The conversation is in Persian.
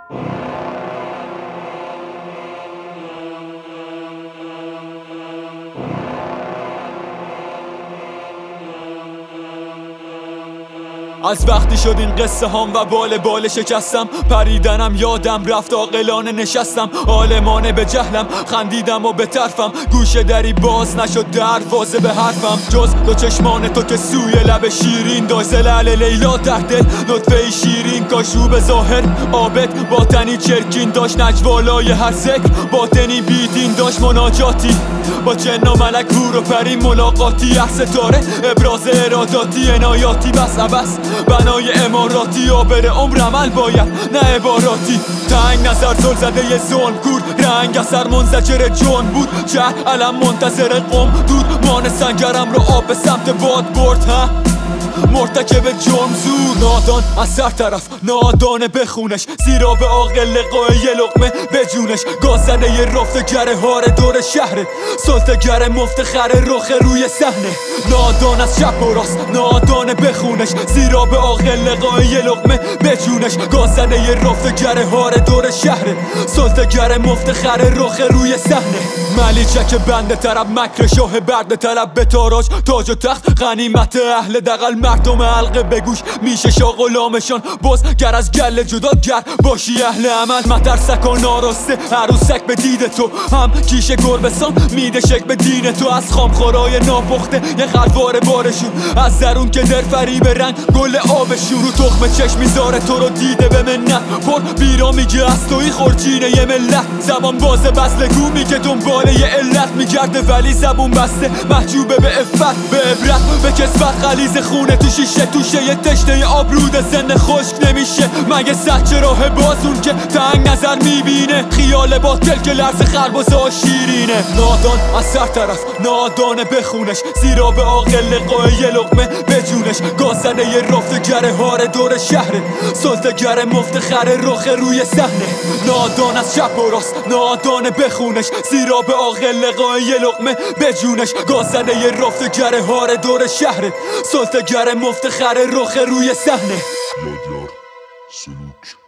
از وقتی شد این قصه هم و بال شکستم، پریدنم یادم رفت عاقلانه نشستم، عالمانه به جهلم خندیدم و به طرفم، گوشه دری باز نشد دروازه به حرفم، جز دو چشمان تو که سوی لب شیرین داشت زلال لیلا در دل نطفه شیرین، کاش رو به ظاهر عابد باطنی چرکین داشت، نجوالای هر ذکر باطنی بیدین داشت، مناجاتی با جن و ملک هور و پری ملاقاتی، هر ستاره ابراز اراداتی عنایاتی، بس عبس بنای اماراتی، آبر عمر عمل باید نه عباراتی، تنگ نظر زل زده ی ظلم کور رنگ اثر منزجر جون بود، شهر علم منتظر قوم دود، مان سنگرم رو آب به سمت باد برد، ها مرتکب جرم زود، نادان از سر طرف نادانه بخونش، زیرا به عاقل لقای یه لقمه به جونش، گازده ی رفتگر هار دور شهره، سلطگر مفتخر رخ روی صحنه، نادان از چپ و راست نادانه بخونش، زیرا به عاقل لقای یه لقمه به جونش، گازده ی رفتگر هار دور شهره، سلطگر مفتخر رخ روی صحنه، ملیچک بنده طرب مکر شاه برده طلب به تاراج تاج و تخت غنیمت اهل دقل، مردم حلقه بگوش میشه شا غلامشان، باز گر از گل جدا گر باشی اهل عمل، مترسک و ناراسته عروسک به دید تو، هم کیش گربستان میده شک به دین تو، از خامخورای ناپخته یه خلوار بارشون، از درون که در فریب رنگ گل آبشون، رو تخم چشم میذاره تو رو دیده به منت، پر بیرا میگه از توی خورچینه یه ملت، زبان باز بزلگو میگه دنباله یه علت میگرده ولی زبون بسته محجوبه به افت، به عبرت به کسبت غلیظ خونه تو شیشه، توشه یه تشنه آبروده زن خشک نمیشه، مگه سچه راه بازون که تنگ نظر میبینه، خیال باطل که لرز خربازه شیرینه، نادان از سر طرف نادانه بخونش، زیرا به عاقل لقای یه لقمه به جونش، گازده ی رفتگر هار دور شهره، سلطگر مفتخر رخ روی صحنه، نادان از چپ و راست نادانه بخونش، زیرا به عاقل لقای یه لقمه به جونش، گازده ی رفتگر هار دور شهره، سلطگر مفتخر رخ روی صحنه. یادیار سلوک